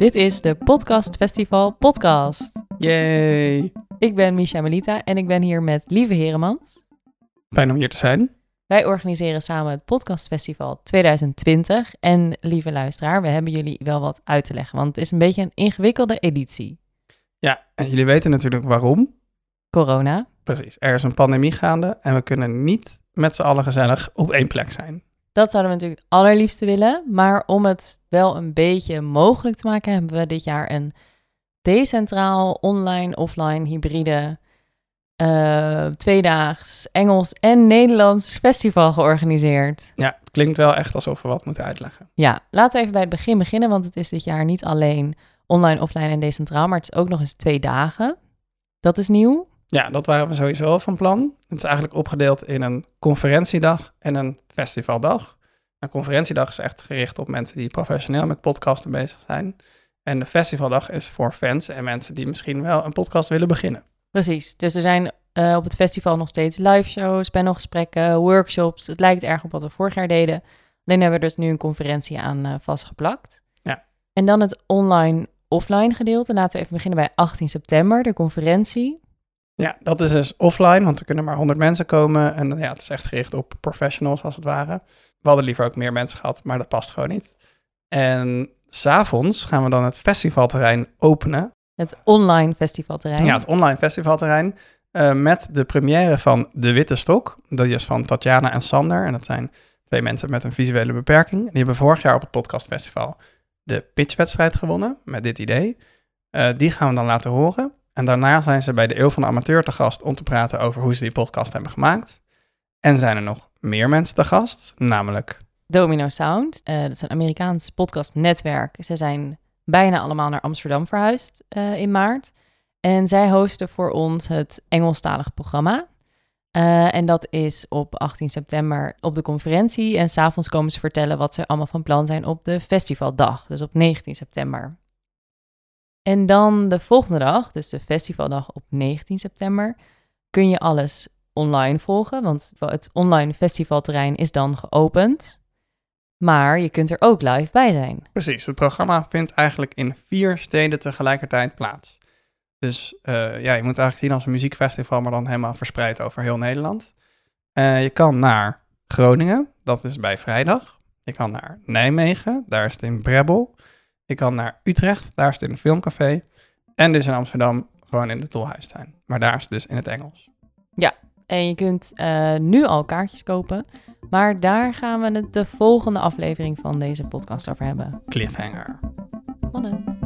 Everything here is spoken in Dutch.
Dit is de Podcast Festival podcast. Yay! Ik ben Misha Melita en ik ben hier met Lieve Heremans. Fijn om hier te zijn. Wij organiseren samen het Podcast Festival 2020. En lieve luisteraar, we hebben jullie wel wat uit te leggen, want het is een beetje een ingewikkelde editie. Ja, en jullie weten natuurlijk waarom. Corona. Precies, er is een pandemie gaande en we kunnen niet met z'n allen gezellig op één plek zijn. Dat zouden we natuurlijk het allerliefste willen, maar om het wel een beetje mogelijk te maken, hebben we dit jaar een decentraal, online, offline, hybride, tweedaags Engels en Nederlands festival georganiseerd. Ja, het klinkt wel echt alsof we wat moeten uitleggen. Ja, laten we even bij het begin beginnen, want het is dit jaar niet alleen online, offline en decentraal, maar het is ook nog eens 2 dagen. Dat is nieuw. Ja, dat waren we sowieso al van plan. Het is eigenlijk opgedeeld in een conferentiedag en een festivaldag. Een conferentiedag is echt gericht op mensen die professioneel met podcasten bezig zijn. En de festivaldag is voor fans en mensen die misschien wel een podcast willen beginnen. Precies, dus er zijn op het festival nog steeds live shows, panelgesprekken, workshops. Het lijkt erg op wat we vorig jaar deden. Alleen hebben we dus nu een conferentie aan vastgeplakt. Ja. En dan het online-offline gedeelte. Laten we even beginnen bij 18 september, de conferentie. Ja, dat is dus offline, want er kunnen maar 100 mensen komen. En ja, het is echt gericht op professionals als het ware. We hadden liever ook meer mensen gehad, maar dat past gewoon niet. En 's avonds gaan we dan het festivalterrein openen. Het online festivalterrein. Ja, het online festivalterrein. Met de première van De Witte Stok. Dat is van Tatjana en Sander. En dat zijn 2 mensen met een visuele beperking. Die hebben vorig jaar op het podcastfestival de pitchwedstrijd gewonnen met dit idee. Die gaan we dan laten horen. En daarna zijn ze bij de Eeuw van de Amateur te gast om te praten over hoe ze die podcast hebben gemaakt. En zijn er nog meer mensen te gast, namelijk Domino Sound. Dat is een Amerikaans podcastnetwerk. Ze zijn bijna allemaal naar Amsterdam verhuisd in maart. En zij hosten voor ons het Engelstalige programma. En dat is op 18 september op de conferentie. En 's avonds komen ze vertellen wat ze allemaal van plan zijn op de festivaldag. Dus op 19 september. En dan de volgende dag, dus de festivaldag op 19 september, kun je alles online volgen. Want het online festivalterrein is dan geopend. Maar je kunt er ook live bij zijn. Precies, het programma vindt eigenlijk in 4 steden tegelijkertijd plaats. Dus ja, je moet eigenlijk zien als een muziekfestival, maar dan helemaal verspreid over heel Nederland. Je kan naar Groningen, dat is bij vrijdag. Je kan naar Nijmegen, daar is het in Brebbel. Je kan naar Utrecht, daar is het in een filmcafé. En dus in Amsterdam gewoon in de Tolhuistuin. Maar daar is het dus in het Engels. Ja, en je kunt nu al kaartjes kopen. Maar daar gaan we het de volgende aflevering van deze podcast over hebben. Cliffhanger. Spannend.